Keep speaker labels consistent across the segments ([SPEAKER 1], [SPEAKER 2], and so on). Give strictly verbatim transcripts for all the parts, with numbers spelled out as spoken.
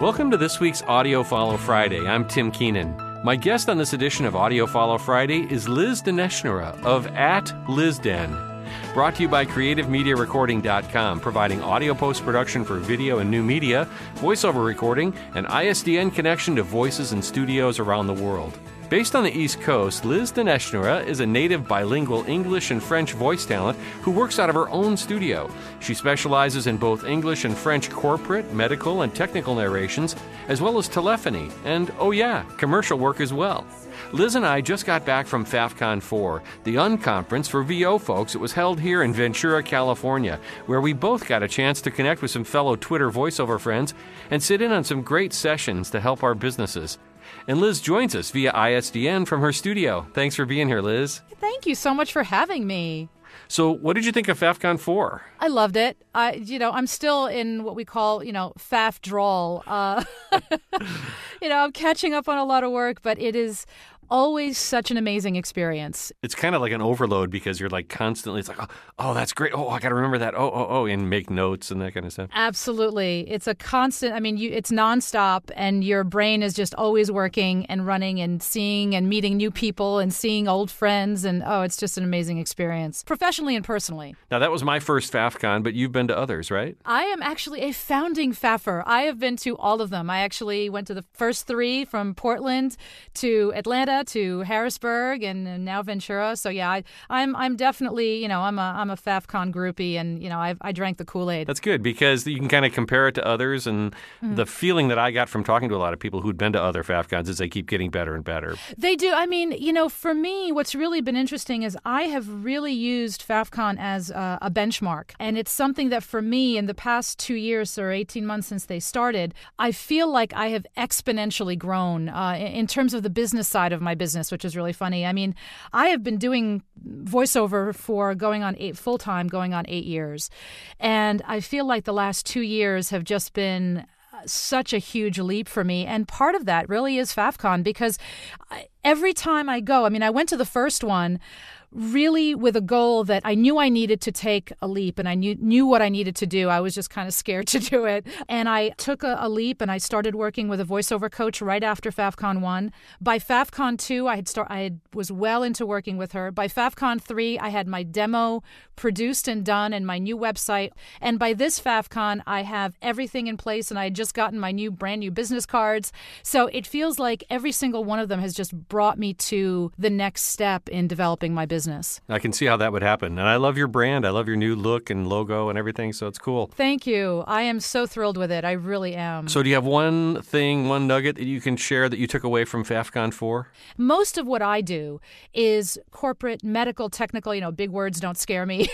[SPEAKER 1] Welcome to this week's Audio Follow Friday. I'm Tim Keenan. My guest on this edition of Audio Follow Friday is Liz Dineshnera of at LizDen. Brought to you by Creative Media Recording dot com, providing audio post-production for video and new media, voiceover recording, and I S D N connection to voices and studios around the world. Based on the East Coast, Liz Dineshnera is a native bilingual English and French voice talent who works out of her own studio. She specializes in both English and French corporate, medical, and technical narrations, as well as telephony, and, oh yeah, commercial work as well. Liz and I just got back from FAFCON four, the unconference for V O folks. It was held here in Ventura, California, where we both got a chance to connect with some fellow Twitter voiceover friends and sit in on some great sessions to help our businesses. And Liz joins us via I S D N from her studio. Thanks for being here, Liz.
[SPEAKER 2] Thank you so much for having me.
[SPEAKER 1] So what did you think of FAFCON four?
[SPEAKER 2] I loved it. I, you know, I'm still in what we call, you know, F A F drawl. Uh, you know, I'm catching up on a lot of work, but it is always such an amazing experience.
[SPEAKER 1] It's kind of like an overload because you're like constantly, it's like, oh, oh that's great. Oh, I got to remember that. Oh, oh, oh, and make notes and that kind of stuff.
[SPEAKER 2] Absolutely. It's a constant, I mean, you, it's nonstop and your brain is just always working and running and seeing and meeting new people and seeing old friends. And oh, it's just an amazing experience, professionally and personally.
[SPEAKER 1] Now, that was my first FAFCON, but you've been to others, right?
[SPEAKER 2] I am actually a founding FAFer. I have been to all of them. I actually went to the first three from Portland to Atlanta to Harrisburg and now Ventura. So yeah, I, I'm I'm definitely, you know, I'm a I'm a FAFCON groupie, and you know, I I drank the Kool-Aid.
[SPEAKER 1] That's good because you can kind of compare it to others, and mm-hmm. the feeling that I got from talking to a lot of people who'd been to other FAFCONs is they keep getting better and better.
[SPEAKER 2] They do. I mean, you know, for me, what's really been interesting is I have really used FAFCON as a, a benchmark, and it's something that for me in the past two years or eighteen months since they started, I feel like I have exponentially grown uh, in terms of the business side of my business, which is really funny. I mean, I have been doing voiceover for going on eight full-time, going on eight years. And I feel like the last two years have just been such a huge leap for me. And part of that really is FAFCON, because every time I go, I mean, I went to the first one really with a goal that I knew I needed to take a leap, and I knew knew what I needed to do. I was just kind of scared to do it. And I took a, a leap, and I started working with a voiceover coach right after FAFCON one. By FAFCON two, I had start, I had, was well into working with her. By FAFCON three, I had my demo produced and done and my new website. And by this FAFCON, I have everything in place, and I had just gotten my new brand new business cards. So it feels like every single one of them has just brought me to the next step in developing my business.
[SPEAKER 1] I can see how that would happen. And I love your brand. I love your new look and logo and everything, so it's cool.
[SPEAKER 2] Thank you. I am so thrilled with it. I really am.
[SPEAKER 1] So do you have one thing, one nugget that you can share that you took away from FAFCON four?
[SPEAKER 2] Most of what I do is corporate, medical, technical, you know, big words don't scare me.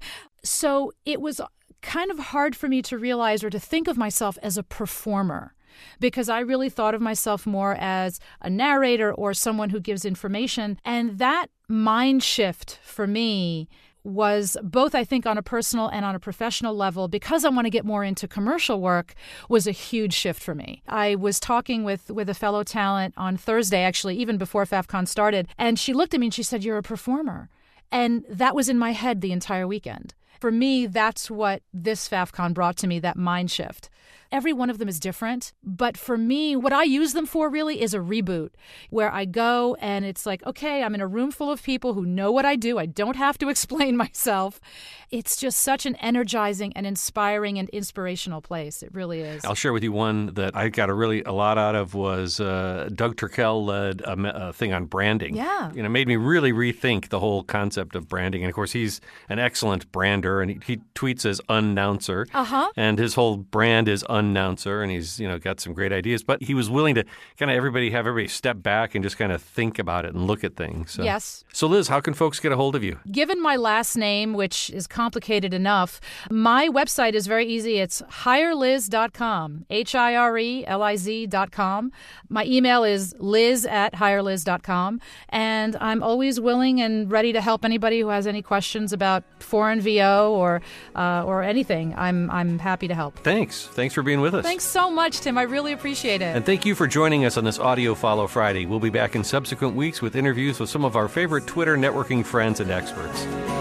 [SPEAKER 2] So it was kind of hard for me to realize or to think of myself as a performer, because I really thought of myself more as a narrator or someone who gives information. And that mind shift for me was both, I think, on a personal and on a professional level, because I want to get more into commercial work, was a huge shift for me. I was talking with, with a fellow talent on Thursday, actually, even before FAFCON started, and she looked at me and she said, "You're a performer." And that was in my head the entire weekend. For me, that's what this FAFCON brought to me, that mind shift. Every one of them is different. But for me, what I use them for really is a reboot, where I go and it's like, okay, I'm in a room full of people who know what I do. I don't have to explain myself. It's just such an energizing and inspiring and inspirational place. It really is.
[SPEAKER 1] I'll share with you one that I got a really a lot out of was uh, Doug Turkel led a, a thing on branding.
[SPEAKER 2] Yeah.
[SPEAKER 1] You know, made me really rethink the whole concept of branding. And of course, he's an excellent brander, and he, he tweets as Unnouncer.
[SPEAKER 2] Uh-huh.
[SPEAKER 1] And his whole brand is Unnouncer, and he's, you know, got some great ideas. But he was willing to kind of everybody have everybody step back and just kind of think about it and look at things. So.
[SPEAKER 2] Yes.
[SPEAKER 1] So Liz, how can folks get a hold of you?
[SPEAKER 2] Given my last name, which is complicated enough, my website is very easy. It's hire liz dot com, H I R E L I Z dot com. My email is liz at hire liz dot com. And I'm always willing and ready to help anybody who has any questions about foreign V O or uh, or anything. I'm I'm happy to help.
[SPEAKER 1] Thanks. Thanks for being with us.
[SPEAKER 2] Thanks so much, Tim. I really appreciate it.
[SPEAKER 1] And thank you for joining us on this Audio Follow Friday. We'll be back in subsequent weeks with interviews with some of our favorite Twitter networking friends and experts.